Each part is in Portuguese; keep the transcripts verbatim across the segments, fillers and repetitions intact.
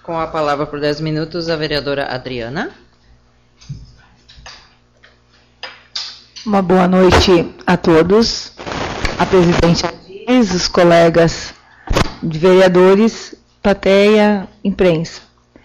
Com a palavra por dez minutos, a vereadora Adriana. Uma boa noite a todos, a presidente Adis, os colegas de vereadores, plateia, imprensa.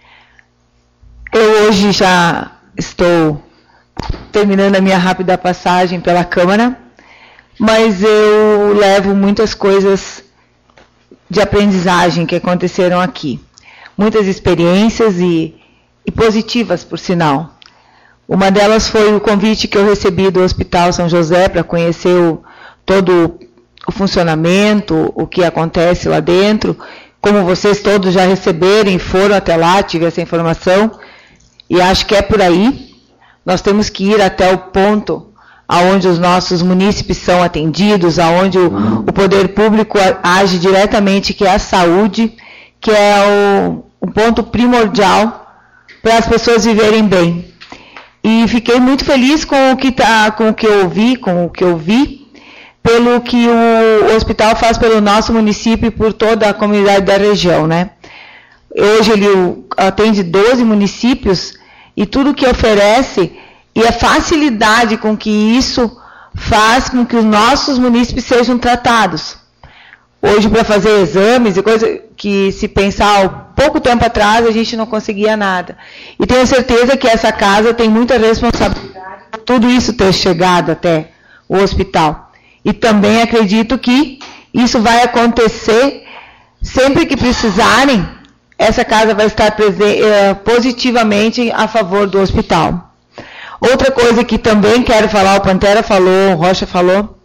Eu hoje já estou terminando a minha rápida passagem pela Câmara, mas eu levo muitas coisas de aprendizagem que aconteceram aqui. Muitas experiências e, e positivas, por sinal. Uma delas foi o convite que eu recebi do Hospital São José para conhecer o, todo o funcionamento, o que acontece lá dentro. Como vocês todos já receberam e foram até lá, tive essa informação, e acho que é por aí. Nós temos que ir até o ponto aonde os nossos munícipes são atendidos, aonde o, o poder público age diretamente, que é a saúde, que é o, o ponto primordial para as pessoas viverem bem. E fiquei muito feliz com o que tá, com o que eu ouvi, com o que eu vi, pelo que o hospital faz pelo nosso município e por toda a comunidade da região, né? Hoje ele atende doze municípios e tudo que oferece e a facilidade com que isso faz com que os nossos munícipes sejam tratados. Hoje, para fazer exames e coisa que, se pensar há pouco tempo atrás, a gente não conseguia nada. E tenho certeza que essa casa tem muita responsabilidade por tudo isso ter chegado até o hospital. E também acredito que isso vai acontecer sempre que precisarem, essa casa vai estar presente, eh, positivamente a favor do hospital. Outra coisa que também quero falar, o Pantera falou, o Rocha falou,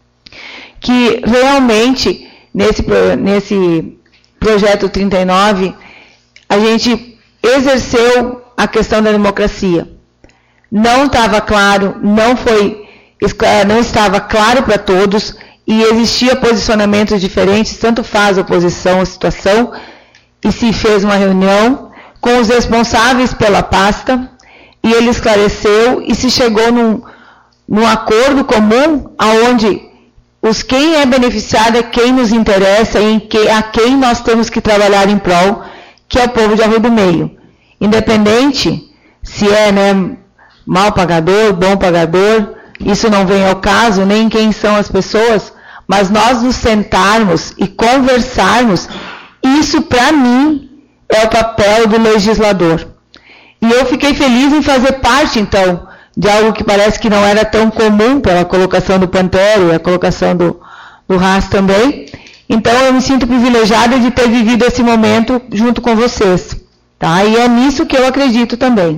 que realmente nesse, nesse projeto trinta e nove, a gente exerceu a questão da democracia. Não estava claro, não foi, não estava claro para todos, e existia posicionamentos diferentes, tanto faz oposição à situação, e se fez uma reunião com os responsáveis pela pasta, e ele esclareceu e se chegou num, num acordo comum, aonde os quem é beneficiado é quem nos interessa e que, a quem nós temos que trabalhar em prol, que é o povo de Arroio do Meio. Independente se é, né, mal pagador, bom pagador, isso não vem ao caso, nem quem são as pessoas, mas nós nos sentarmos e conversarmos, isso para mim é o papel do legislador. E eu fiquei feliz em fazer parte, então, de algo que parece que não era tão comum pela colocação do Pantero e a colocação do, do Haas também. Então, eu me sinto privilegiada de ter vivido esse momento junto com vocês. Tá? E é nisso que eu acredito também.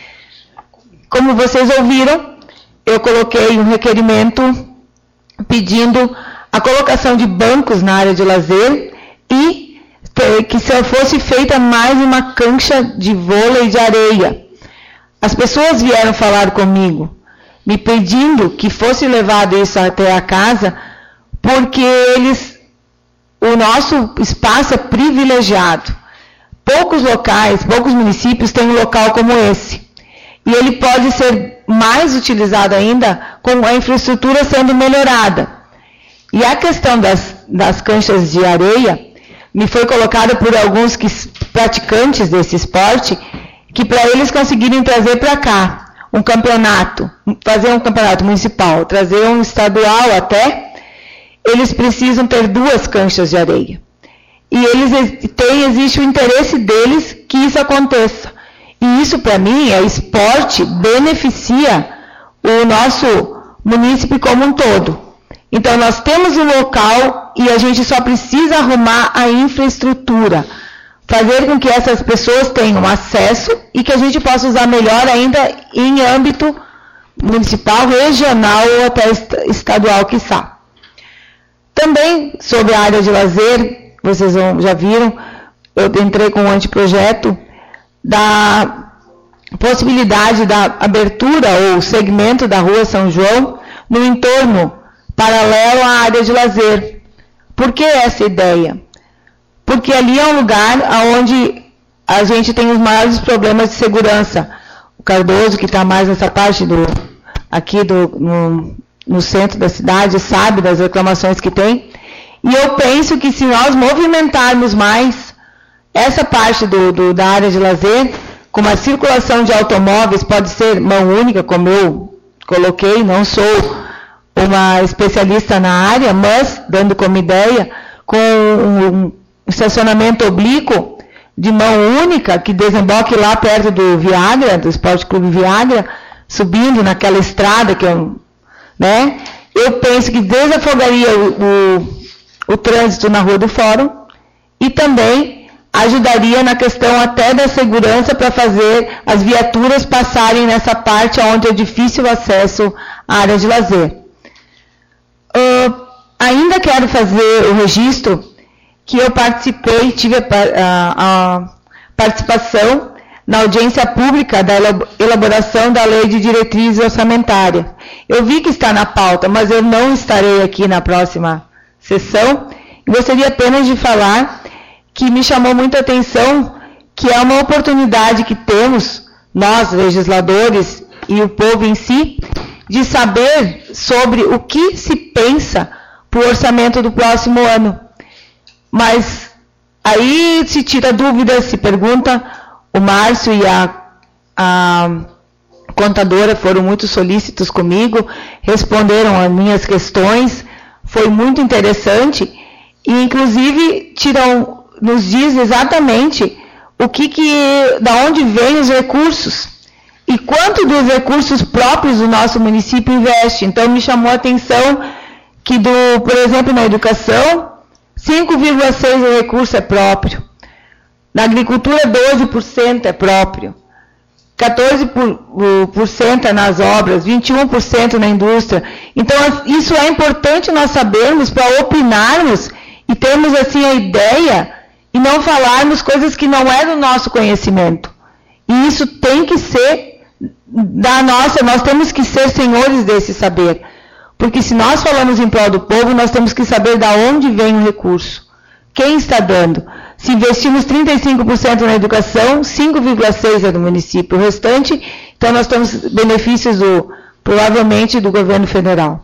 Como vocês ouviram, eu coloquei um requerimento pedindo a colocação de bancos na área de lazer e que se fosse feita mais uma cancha de vôlei de areia. As pessoas vieram falar comigo, me pedindo que fosse levado isso até a casa, porque eles, o nosso espaço é privilegiado. Poucos locais, poucos municípios têm um local como esse. E ele pode ser mais utilizado ainda com a infraestrutura sendo melhorada. E a questão das, das canchas de areia me foi colocada por alguns que, praticantes desse esporte, que para eles conseguirem trazer para cá um campeonato, fazer um campeonato municipal, trazer um estadual até, eles precisam ter duas canchas de areia. E eles têm, existe o interesse deles que isso aconteça. E isso, para mim, é esporte, beneficia o nosso munícipe como um todo. Então, nós temos um local e a gente só precisa arrumar a infraestrutura, fazer com que essas pessoas tenham acesso e que a gente possa usar melhor ainda em âmbito municipal, regional ou até estadual, quiçá. Também, sobre a área de lazer, vocês já viram, eu entrei com um anteprojeto da possibilidade da abertura ou segmento da Rua São João no entorno paralelo à área de lazer. Por que essa ideia? Porque ali é um lugar onde a gente tem os maiores problemas de segurança. O Cardoso, que está mais nessa parte do, aqui do, no, no centro da cidade, sabe das reclamações que tem. E eu penso que se nós movimentarmos mais essa parte do, do, da área de lazer, como a circulação de automóveis pode ser mão única, como eu coloquei, não sou uma especialista na área, mas, dando como ideia, com um, um estacionamento oblíquo de mão única, que desemboque lá perto do Viagra, do Esporte Clube Viagra, subindo naquela estrada, que eu, né, eu penso que desafogaria o, o, o trânsito na Rua do Fórum e também ajudaria na questão até da segurança para fazer as viaturas passarem nessa parte onde é difícil o acesso à área de lazer. Uh, ainda quero fazer o registro que eu participei, tive a, a, a participação na audiência pública da elaboração da Lei de Diretrizes Orçamentárias. Eu vi que está na pauta, mas eu não estarei aqui na próxima sessão. Gostaria apenas de falar que me chamou muita atenção, que é uma oportunidade que temos, nós, legisladores, e o povo em si, de saber sobre o que se pensa para o orçamento do próximo ano. Mas aí se tira dúvida, se pergunta, o Márcio e a, a contadora foram muito solícitos comigo, responderam as minhas questões, foi muito interessante, e inclusive tiram... nos diz exatamente o que, que, da onde vêm os recursos e quanto dos recursos próprios do nosso município investe. Então, me chamou a atenção que, do, por exemplo, na educação, cinco vírgula seis por cento do recurso é próprio. Na agricultura, doze por cento é próprio. quatorze por cento é nas obras, vinte e um por cento na indústria. Então, isso é importante nós sabermos para opinarmos e termos, assim, a ideia e não falarmos coisas que não é do nosso conhecimento. E isso tem que ser da nossa, nós temos que ser senhores desse saber. Porque se nós falamos em prol do povo, nós temos que saber de onde vem o recurso. Quem está dando? Se investimos trinta e cinco por cento na educação, cinco vírgula seis por cento é do município. O restante, então nós temos benefícios, do, provavelmente, do governo federal.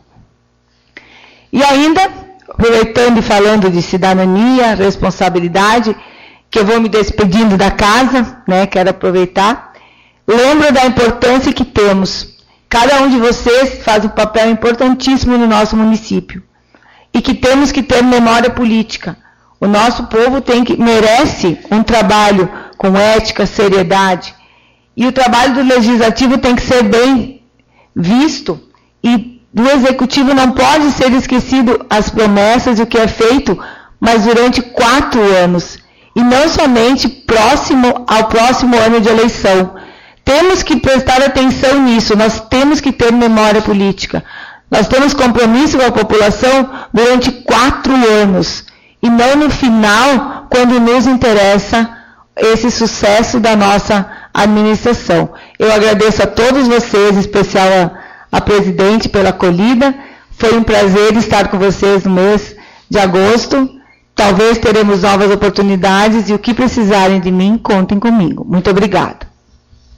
E ainda... aproveitando e falando de cidadania, responsabilidade, que eu vou me despedindo da casa, né, quero aproveitar, lembro da importância que temos. Cada um de vocês faz um papel importantíssimo no nosso município. E que temos que ter memória política. O nosso povo tem que, merece um trabalho com ética, seriedade. E o trabalho do legislativo tem que ser bem visto e do executivo não pode ser esquecido as promessas e o que é feito, mas durante quatro anos, e não somente próximo ao próximo ano de eleição. Temos que prestar atenção nisso, nós temos que ter memória política. Nós temos compromisso com a população durante quatro anos, e não no final, quando nos interessa esse sucesso da nossa administração. Eu agradeço a todos vocês, em especial a a presidente pela acolhida. Foi um prazer estar com vocês no mês de agosto. Talvez teremos novas oportunidades e o que precisarem de mim, contem comigo. Muito obrigada.